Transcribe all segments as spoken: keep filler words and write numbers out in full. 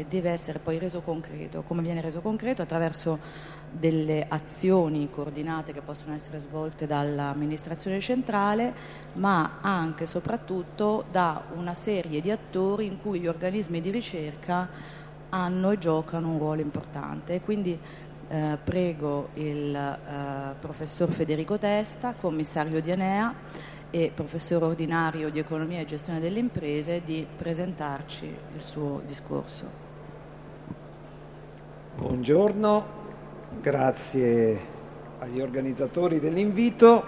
e deve essere poi reso concreto. Come viene reso concreto? Attraverso delle azioni coordinate che possono essere svolte dall'amministrazione centrale, ma anche e soprattutto da una serie di attori in cui gli organismi di ricerca hanno e giocano un ruolo importante. Quindi eh, prego il eh, professor Federico Testa, commissario di Enea e professore ordinario di Economia e Gestione delle Imprese, di presentarci il suo discorso. Buongiorno, grazie agli organizzatori dell'invito.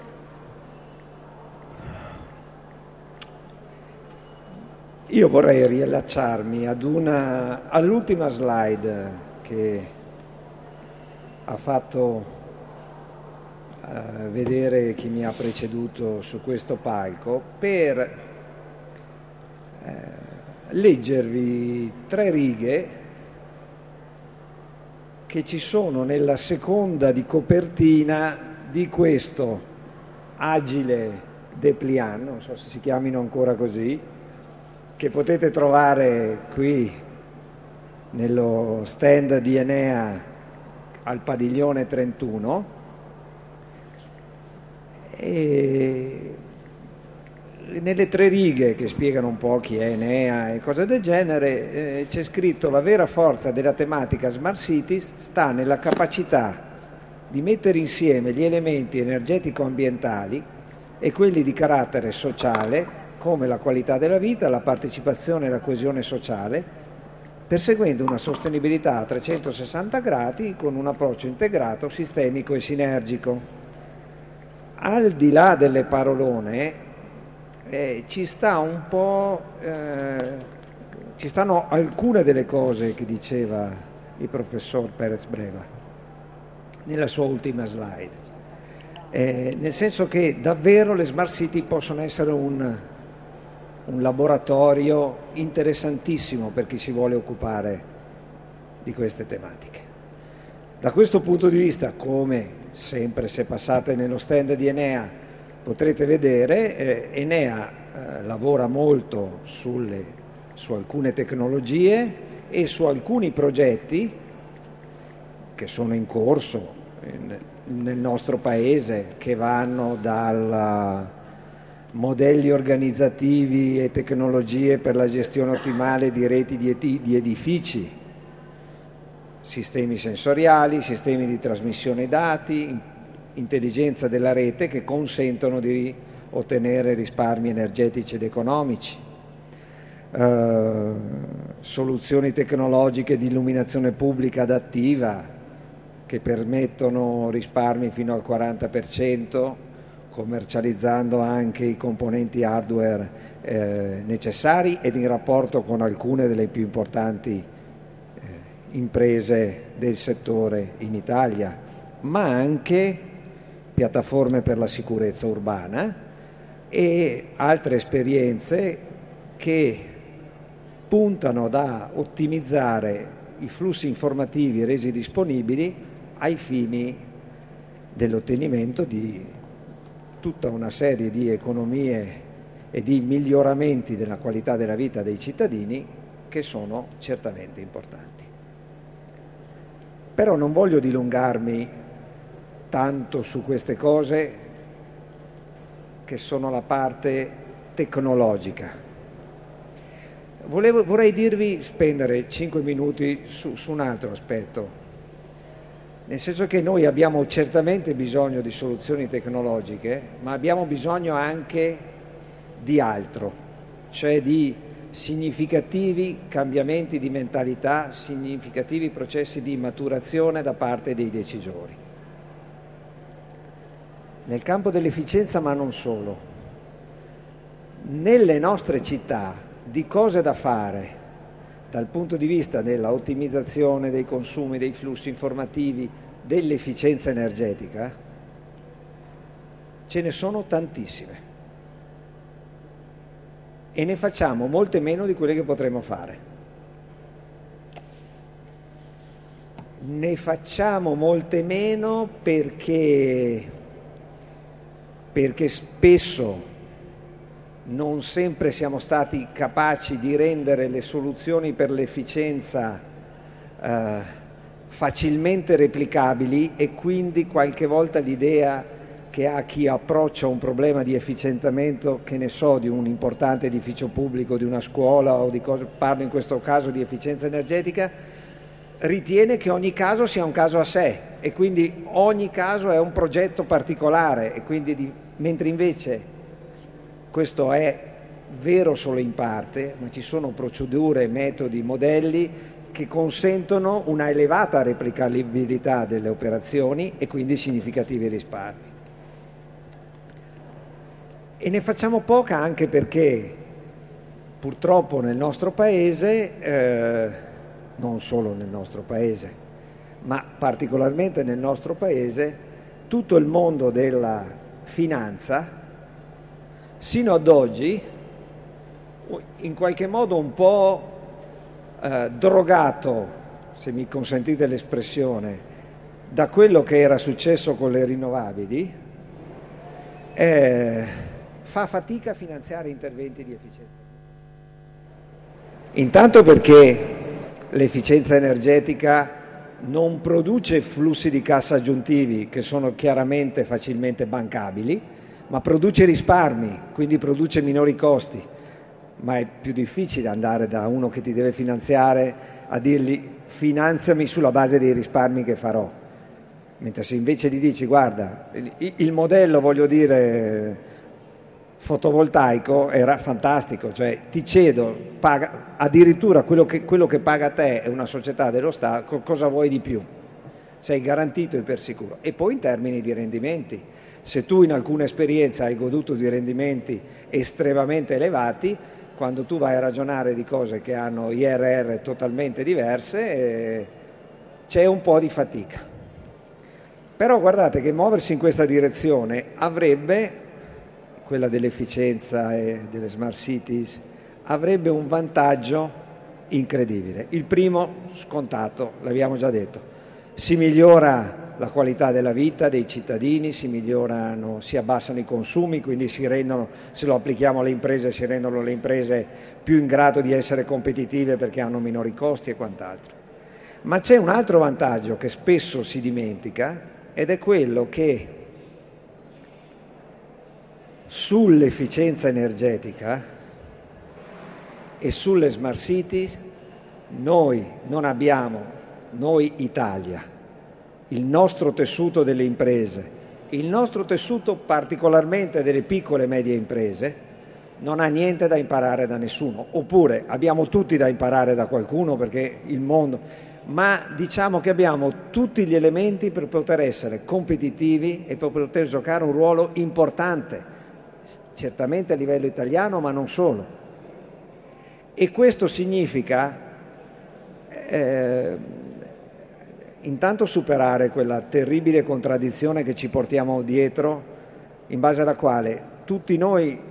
Io vorrei riallacciarmi ad una, all'ultima slide che ha fatto Uh, vedere chi mi ha preceduto su questo palco per uh, leggervi tre righe che ci sono nella seconda di copertina di questo agile dépliant, non so se si chiamino ancora così, che potete trovare qui nello stand di Enea al padiglione trentuno. E nelle tre righe che spiegano un po' chi è Enea e cose del genere eh, c'è scritto: la vera forza della tematica Smart Cities sta nella capacità di mettere insieme gli elementi energetico-ambientali e quelli di carattere sociale, come la qualità della vita, la partecipazione e la coesione sociale, perseguendo una sostenibilità a trecentosessanta gradi con un approccio integrato, sistemico e sinergico. Al di là delle parolone eh, ci sta un po' eh, ci stanno alcune delle cose che diceva il professor Perez Breva nella sua ultima slide, eh, nel senso che davvero le smart city possono essere un, un laboratorio interessantissimo per chi si vuole occupare di queste tematiche. Da questo punto di vista, come sempre se passate nello stand di Enea potrete vedere, eh, Enea eh, lavora molto sulle, su alcune tecnologie e su alcuni progetti che sono in corso in, nel nostro paese, che vanno dal modelli organizzativi e tecnologie per la gestione ottimale di reti di, eti, di edifici, sistemi sensoriali, sistemi di trasmissione dati, intelligenza della rete che consentono di ottenere risparmi energetici ed economici, eh, soluzioni tecnologiche di illuminazione pubblica adattiva che permettono risparmi fino al quaranta per cento, commercializzando anche i componenti hardware eh, necessari ed in rapporto con alcune delle più importanti imprese del settore in Italia, ma anche piattaforme per la sicurezza urbana e altre esperienze che puntano da ottimizzare i flussi informativi resi disponibili ai fini dell'ottenimento di tutta una serie di economie e di miglioramenti della qualità della vita dei cittadini che sono certamente importanti. Però non voglio dilungarmi tanto su queste cose che sono la parte tecnologica. Volevo, vorrei dirvi, spendere cinque minuti su, su un altro aspetto, nel senso che noi abbiamo certamente bisogno di soluzioni tecnologiche, ma abbiamo bisogno anche di altro, cioè di significativi cambiamenti di mentalità, significativi processi di maturazione da parte dei decisori. Nel campo dell'efficienza, ma non solo. Nelle nostre città di cose da fare dal punto di vista della ottimizzazione dei consumi, dei flussi informativi, dell'efficienza energetica, ce ne sono tantissime. E ne facciamo molte meno di quelle che potremmo fare. Ne facciamo molte meno perché, perché spesso non sempre siamo stati capaci di rendere le soluzioni per l'efficienza eh, facilmente replicabili, e quindi qualche volta l'idea che ha chi approccia un problema di efficientamento, che ne so, di un importante edificio pubblico, di una scuola o di cosa, parlo in questo caso di efficienza energetica, ritiene che ogni caso sia un caso a sé e quindi ogni caso è un progetto particolare, e quindi di, mentre invece questo è vero solo in parte, ma ci sono procedure, metodi, modelli che consentono una elevata replicabilità delle operazioni e quindi significativi risparmi. E ne facciamo poca anche perché purtroppo nel nostro paese, eh, non solo nel nostro paese, ma particolarmente nel nostro paese, tutto il mondo della finanza sino ad oggi, in qualche modo un po' eh, drogato, se mi consentite l'espressione, da quello che era successo con le rinnovabili, eh, fa fatica a finanziare interventi di efficienza. Intanto perché l'efficienza energetica non produce flussi di cassa aggiuntivi che sono chiaramente facilmente bancabili, ma produce risparmi, quindi produce minori costi. Ma è più difficile andare da uno che ti deve finanziare a dirgli finanziami sulla base dei risparmi che farò. Mentre se invece gli dici guarda, il, il modello, voglio dire, fotovoltaico era fantastico, cioè ti cedo, paga, addirittura quello che, quello che paga te è una società dello Stato, cosa vuoi di più? Sei garantito e per sicuro. E poi in termini di rendimenti, se tu in alcune esperienze hai goduto di rendimenti estremamente elevati, quando tu vai a ragionare di cose che hanno I R R totalmente diverse, eh, c'è un po' di fatica. Però guardate che muoversi in questa direzione avrebbe, quella dell'efficienza e delle smart cities, avrebbe un vantaggio incredibile. Il primo, scontato, l'abbiamo già detto, si migliora la qualità della vita dei cittadini, si migliorano, si abbassano i consumi, quindi si rendono, se lo applichiamo alle imprese, si rendono le imprese più in grado di essere competitive perché hanno minori costi e quant'altro. Ma c'è un altro vantaggio che spesso si dimentica, ed è quello che sull'efficienza energetica e sulle smart cities noi non abbiamo, noi Italia, il nostro tessuto delle imprese, il nostro tessuto particolarmente delle piccole e medie imprese, non ha niente da imparare da nessuno, oppure abbiamo tutti da imparare da qualcuno perché il mondo, ma diciamo che abbiamo tutti gli elementi per poter essere competitivi e per poter giocare un ruolo importante, certamente a livello italiano, ma non solo. E questo significa eh, intanto superare quella terribile contraddizione che ci portiamo dietro, in base alla quale tutti noi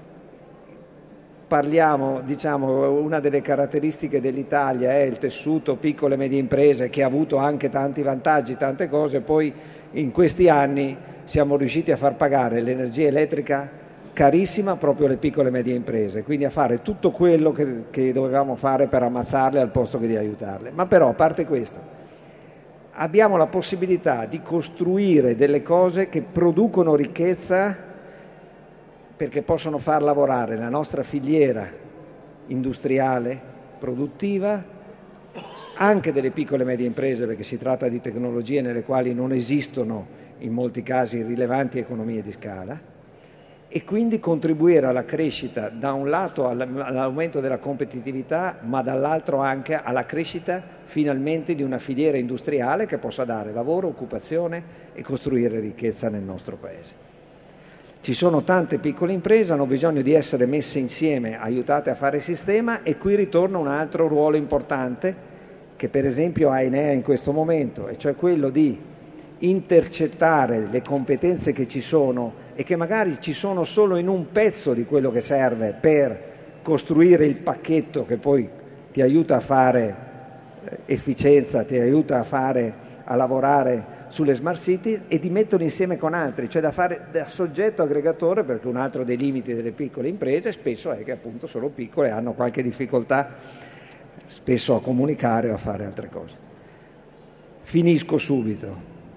parliamo, diciamo, una delle caratteristiche dell'Italia è il tessuto piccole e medie imprese, che ha avuto anche tanti vantaggi, tante cose, poi in questi anni siamo riusciti a far pagare l'energia elettrica carissima proprio alle piccole e medie imprese, quindi a fare tutto quello che, che dovevamo fare per ammazzarle al posto che di aiutarle. Ma però, a parte questo, abbiamo la possibilità di costruire delle cose che producono ricchezza, perché possono far lavorare la nostra filiera industriale, produttiva, anche delle piccole e medie imprese, perché si tratta di tecnologie nelle quali non esistono in molti casi rilevanti economie di scala, e quindi contribuire alla crescita, da un lato all'aumento della competitività, ma dall'altro anche alla crescita finalmente di una filiera industriale che possa dare lavoro, occupazione e costruire ricchezza nel nostro Paese. Ci sono tante piccole imprese, hanno bisogno di essere messe insieme, aiutate a fare sistema, e qui ritorna un altro ruolo importante che per esempio ha Enea in questo momento, e cioè quello di intercettare le competenze che ci sono e che magari ci sono solo in un pezzo di quello che serve per costruire il pacchetto che poi ti aiuta a fare efficienza, ti aiuta a fare, a lavorare sulle smart city e di metterlo insieme con altri, cioè da fare da soggetto aggregatore, perché un altro dei limiti delle piccole imprese spesso è che appunto sono piccole e hanno qualche difficoltà spesso a comunicare o a fare altre cose. Finisco subito.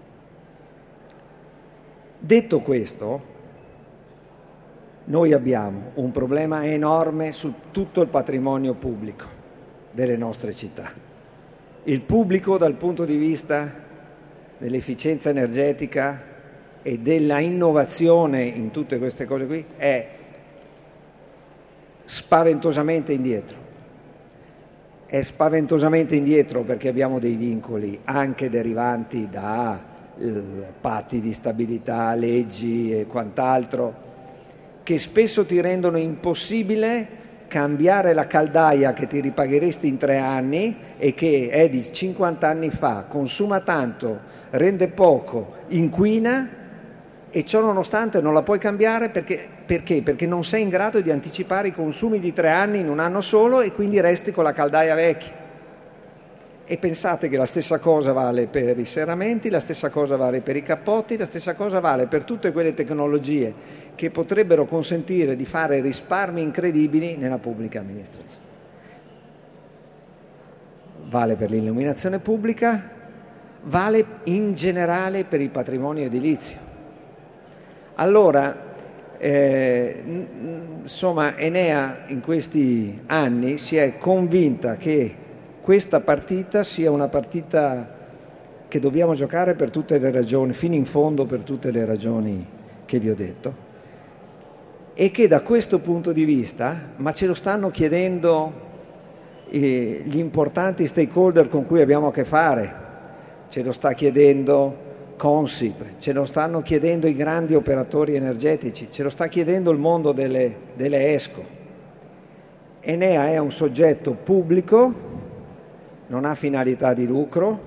Detto questo, noi abbiamo un problema enorme su tutto il patrimonio pubblico delle nostre città. Il pubblico dal punto di vista dell'efficienza energetica e della innovazione in tutte queste cose qui è spaventosamente indietro. È spaventosamente indietro perché abbiamo dei vincoli anche derivanti da eh, patti di stabilità, leggi e quant'altro, che spesso ti rendono impossibile cambiare la caldaia che ti ripagheresti in tre anni e che è di cinquanta anni fa, consuma tanto, rende poco, inquina, e ciò nonostante non la puoi cambiare perché, perché? Perché non sei in grado di anticipare i consumi di tre anni in un anno solo e quindi resti con la caldaia vecchia. E pensate che la stessa cosa vale per i serramenti, la stessa cosa vale per i cappotti, la stessa cosa vale per tutte quelle tecnologie che potrebbero consentire di fare risparmi incredibili nella pubblica amministrazione. Vale per l'illuminazione pubblica, vale in generale per il patrimonio edilizio. Allora, eh, insomma, Enea in questi anni si è convinta che questa partita sia una partita che dobbiamo giocare per tutte le ragioni, fino in fondo per tutte le ragioni che vi ho detto, e che da questo punto di vista, ma ce lo stanno chiedendo eh, gli importanti stakeholder con cui abbiamo a che fare, ce lo sta chiedendo Consip, ce lo stanno chiedendo i grandi operatori energetici, ce lo sta chiedendo il mondo delle, delle ESCO. Enea è un soggetto pubblico, non ha finalità di lucro,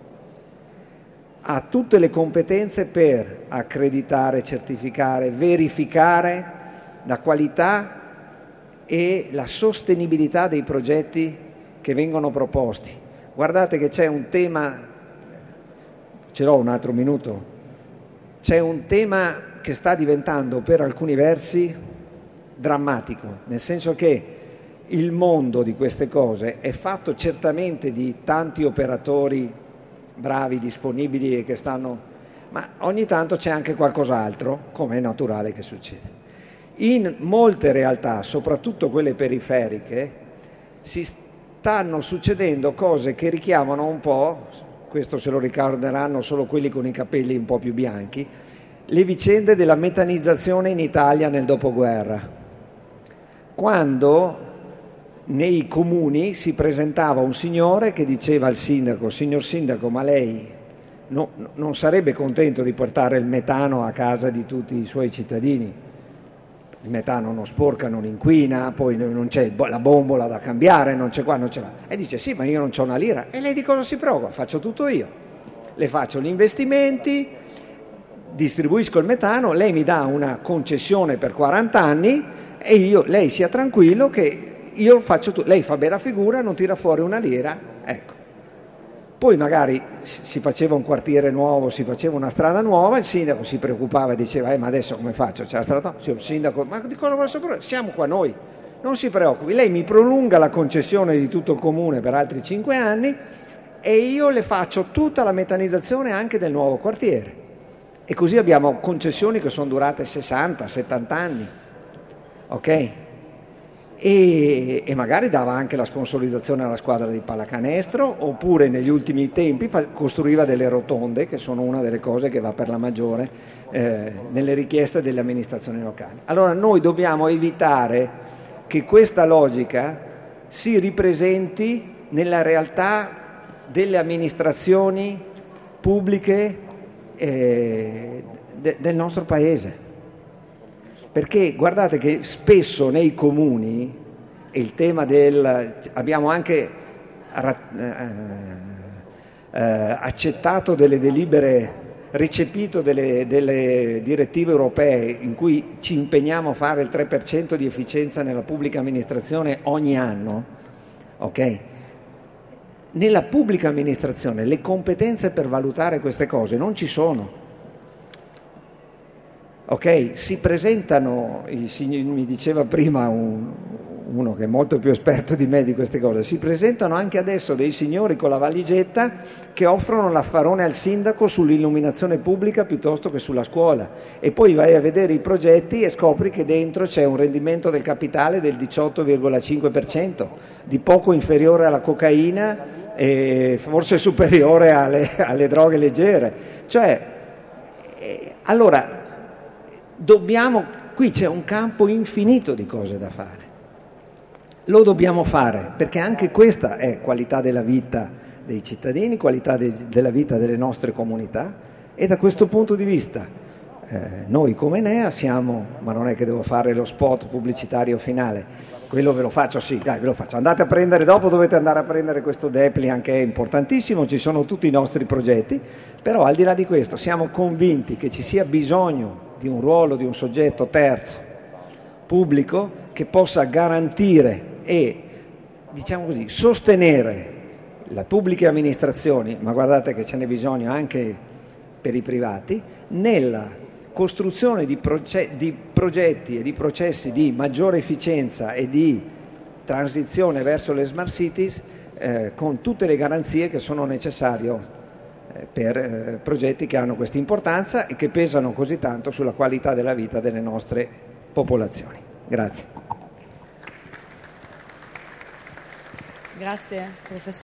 ha tutte le competenze per accreditare, certificare, verificare la qualità e la sostenibilità dei progetti che vengono proposti. Guardate che c'è un tema, ce l'ho un altro minuto, c'è un tema che sta diventando per alcuni versi drammatico, nel senso che il mondo di queste cose è fatto certamente di tanti operatori bravi, disponibili e che stanno, ma ogni tanto c'è anche qualcos'altro, come è naturale che succede. In molte realtà, soprattutto quelle periferiche, si stanno succedendo cose che richiamano un po', questo se lo ricorderanno solo quelli con i capelli un po' più bianchi, le vicende della metanizzazione in Italia nel dopoguerra, quando nei comuni si presentava un signore che diceva al sindaco: signor sindaco, ma lei no, non sarebbe contento di portare il metano a casa di tutti i suoi cittadini? Il metano non sporca, non inquina, poi non c'è la bombola da cambiare, non c'è qua, non c'è là. E dice: sì, ma io non c'ho una lira. E lei di cosa si preoccupa? Faccio tutto io. Le faccio gli investimenti, distribuisco il metano, lei mi dà una concessione per quaranta anni e io, lei sia tranquillo che io faccio tutto. Lei fa bella figura, non tira fuori una lira, ecco. Poi magari si faceva un quartiere nuovo, si faceva una strada nuova, il sindaco si preoccupava e diceva: eh, ma adesso come faccio? C'è la strada nuova? Sì, il sindaco, ma di cosa vuole sapere? Siamo qua noi, non si preoccupi, lei mi prolunga la concessione di tutto il comune per altri cinque anni e io le faccio tutta la metanizzazione anche del nuovo quartiere. E così abbiamo concessioni che sono durate sessanta settanta anni, ok? E, e magari dava anche la sponsorizzazione alla squadra di pallacanestro, oppure negli ultimi tempi fa, costruiva delle rotonde, che sono una delle cose che va per la maggiore eh, nelle richieste delle amministrazioni locali. Allora noi dobbiamo evitare che questa logica si ripresenti nella realtà delle amministrazioni pubbliche eh, de, del nostro paese. Perché guardate che spesso nei comuni, e il tema del, abbiamo anche eh, eh, accettato delle delibere, recepito delle, delle direttive europee in cui ci impegniamo a fare il tre per cento di efficienza nella pubblica amministrazione ogni anno, ok? nella pubblica amministrazione le competenze per valutare queste cose non ci sono. Ok, si presentano, i signori, mi diceva prima un, uno che è molto più esperto di me di queste cose, si presentano anche adesso dei signori con la valigetta che offrono l'affarone al sindaco sull'illuminazione pubblica piuttosto che sulla scuola, e poi vai a vedere i progetti e scopri che dentro c'è un rendimento del capitale del diciotto virgola cinque per cento, di poco inferiore alla cocaina e forse superiore alle, alle droghe leggere. Cioè, eh, allora dobbiamo, qui c'è un campo infinito di cose da fare, lo dobbiamo fare perché anche questa è qualità della vita dei cittadini, qualità de, della vita delle nostre comunità, e da questo punto di vista eh, noi come Enea siamo, ma non è che devo fare lo spot pubblicitario finale, quello ve lo faccio, sì, dai, ve lo faccio, andate a prendere, dopo dovete andare a prendere questo Depli, che è importantissimo, ci sono tutti i nostri progetti, però al di là di questo siamo convinti che ci sia bisogno di un ruolo di un soggetto terzo pubblico che possa garantire e, diciamo così, sostenere le pubbliche amministrazioni, ma guardate che ce n'è bisogno anche per i privati, nella costruzione di, proce- di progetti e di processi di maggiore efficienza e di transizione verso le smart cities, eh, con tutte le garanzie che sono necessarie per eh, progetti che hanno questa importanza e che pesano così tanto sulla qualità della vita delle nostre popolazioni. Grazie. Grazie, professore.